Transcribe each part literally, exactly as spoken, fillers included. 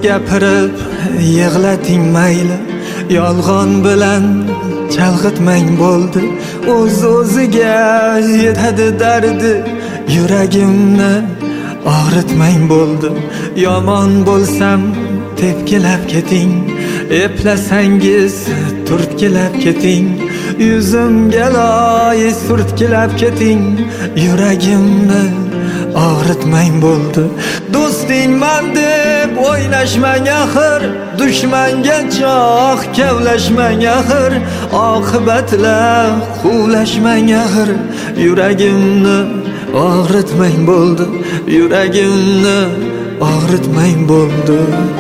gapirib yig'lating mayli, yolg'on bilan chalg'itmang bo'ldi. O'z o'ziga yetadi dardi, yuragimni og'ritmang bo'ldi. Yomon bo'lsam tepkilab keting, eplasangiz turtkilab keting. Yuzimga loy surtkilab keting, yuragimni og'ritmang bo'ldi. Do'stingman deb o'ylashmang axir, dushmanga choq kavlashmang axir. Oqibatlar quvlashmang axir, yuragimni og'ritmang bo'ldi, yuragimni og'ritmang bo'ldi.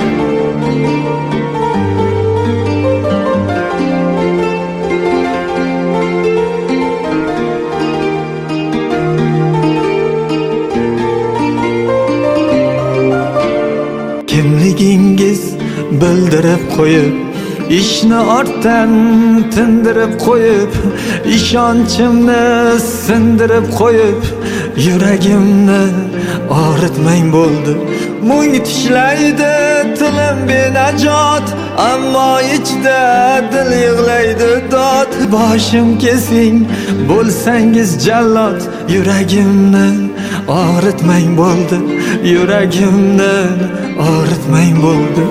Kimligingiz bildirib qo'yib, ishni ortdan tindirib qo'yib, ishonchimni sindirib qo'yib, yuragimni og'ritmang bo'ldi. Mung tishlaydi tilim benajot, ammo ichda dil yig'laydi dod. Boshim kesing bo'lsangiz jallod, yuragimni og'ritmang bo'ldi, yuragimni og'ritmang bo'ldi.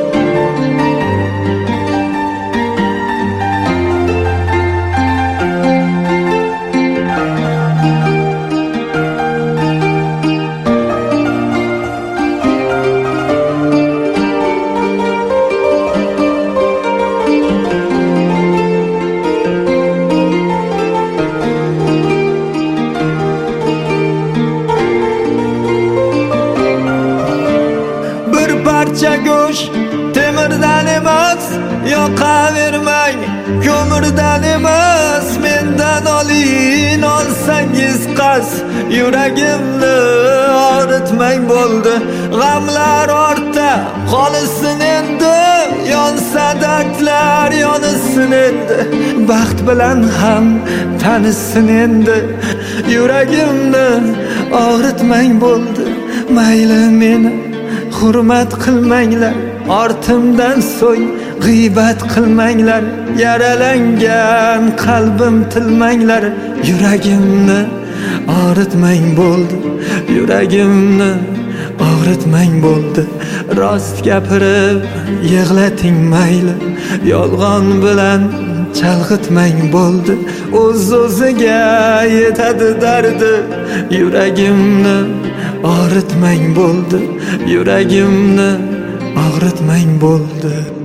Parcha go'sht temirdan emas, yoqavermang ko'mirdan emas. Mendan oling olsangiz qas, yuragimni og'ritmang bo'ldi. G'amlar ortda qolsin endi, yonsa dardlar yonsin endi. Baxt bilan ham tanishsin endi, yuragimni og'ritmang bo'ldi. Mayli meni hurmat qilmanglar, ortimdan so'ng g'iybat qilmanglar. Yaralangan qalbim tilmanglar, yuragimni og'ritmang bo'ldi, yuragimni og'ritmang bo'ldi. Rost gapirib yig'lating mayli, yolg'on bilan chalg'itmang bo'ldi. O'z o'ziga yetadi dardi, yuragimni og'ritmang bo'ldi, yuragimni og'ritmang bo'ldi.